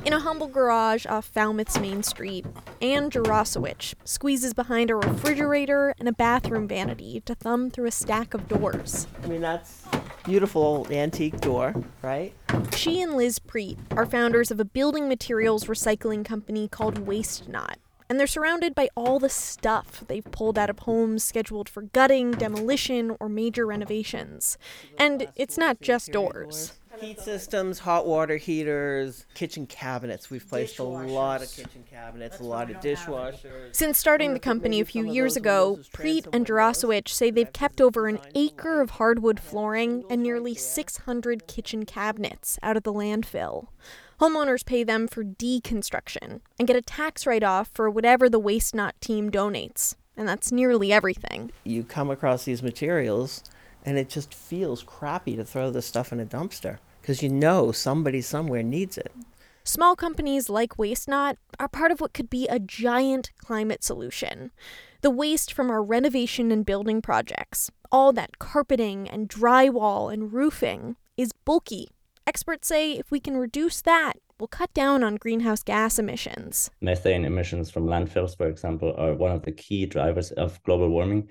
In a humble garage off Falmouth's Main Street, Anne Jarosowicz squeezes behind a refrigerator and a bathroom vanity to thumb through a stack of doors. I mean, that's a beautiful antique door, right? She and Liz Preet are founders of a building materials recycling company called Waste Not. And they're surrounded by all the stuff they've pulled out of homes scheduled for gutting, demolition, or major renovations. And it's not just doors. Heat systems, hot water heaters, kitchen cabinets. We've placed a lot of kitchen cabinets, a lot of dishwashers. Since starting the company a few years ago, Preet and Jarosowicz say they've kept over an acre of hardwood flooring and nearly 600 kitchen cabinets out of the landfill. Homeowners pay them for deconstruction and get a tax write-off for whatever the Waste Not team donates. And that's nearly everything. You come across these materials, and it just feels crappy to throw this stuff in a dumpster because you know somebody somewhere needs it. Small companies like Waste Not are part of what could be a giant climate solution. The waste from our renovation and building projects, all that carpeting and drywall and roofing, is bulky. Experts say if we can reduce that, we'll cut down on greenhouse gas emissions. Methane emissions from landfills, for example, are one of the key drivers of global warming.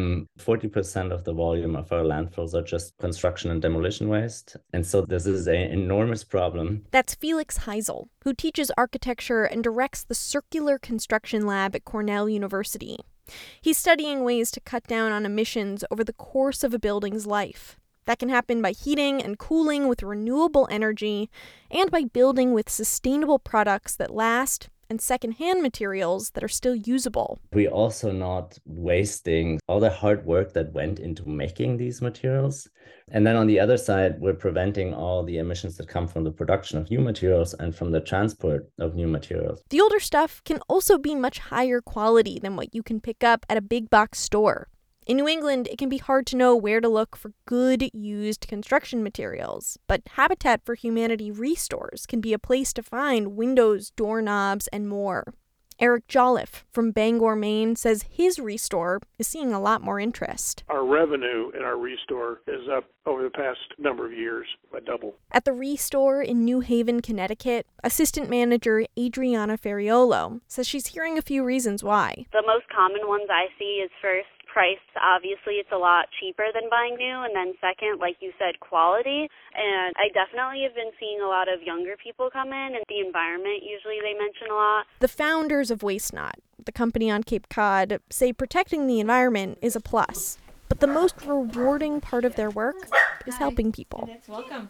40% of the volume of our landfills are just construction and demolition waste. And so this is an enormous problem. That's Felix Heisel, who teaches architecture and directs the Circular Construction Lab at Cornell University. He's studying ways to cut down on emissions over the course of a building's life. That can happen by heating and cooling with renewable energy and by building with sustainable products that last and secondhand materials that are still usable. We're also not wasting all the hard work that went into making these materials. And then on the other side, we're preventing all the emissions that come from the production of new materials and from the transport of new materials. The older stuff can also be much higher quality than what you can pick up at a big box store. In New England, it can be hard to know where to look for good used construction materials, but Habitat for Humanity restores can be a place to find windows, doorknobs, and more. Eric Jolliffe from Bangor, Maine, says his restore is seeing a lot more interest. Our revenue in our restore is up over the past number of years by double. At the restore in New Haven, Connecticut, assistant manager Adriana Ferriolo says she's hearing a few reasons why. The most common ones I see is first, price. Obviously, it's a lot cheaper than buying new. And then second, like you said, quality. And I definitely have been seeing a lot of younger people come in, and the environment usually they mention a lot. The founders of Waste Not, the company on Cape Cod, say protecting the environment is a plus. But the most rewarding part of their work is helping people. Welcome.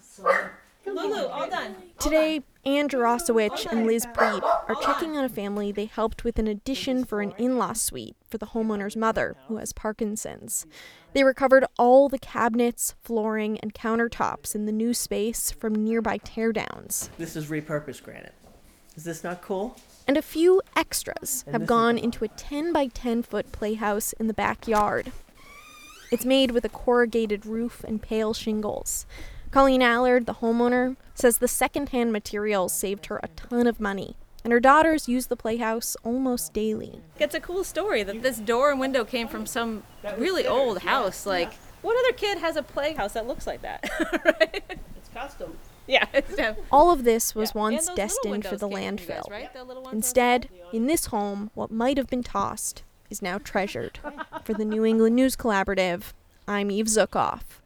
Lulu, all done. Today, Anne Jarosowicz and Liz Preet are checking on a family they helped with an addition for an in-law suite for the homeowner's mother, who has Parkinson's. They recovered all the cabinets, flooring, and countertops in the new space from nearby teardowns. This is repurposed granite. Is this not cool? And a few extras have gone into a 10 by 10 foot playhouse in the backyard. It's made with a corrugated roof and pale shingles. Colleen Allard, the homeowner, says the secondhand materials saved her a ton of money, and her daughters use the playhouse almost daily. It's a cool story that this door and window came from some really old house. Like, what other kid has a playhouse that looks like that? Right? It's custom. Yeah. All of this was once destined for the landfill. Guys, right? Instead, in this home, what might have been tossed is now treasured. For the New England News Collaborative, I'm Eve Zukoff.